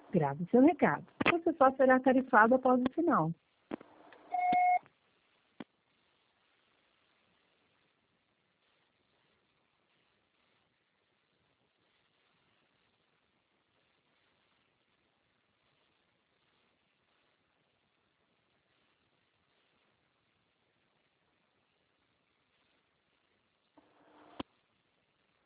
Grave seu recado. Você só será tarifado após o sinal.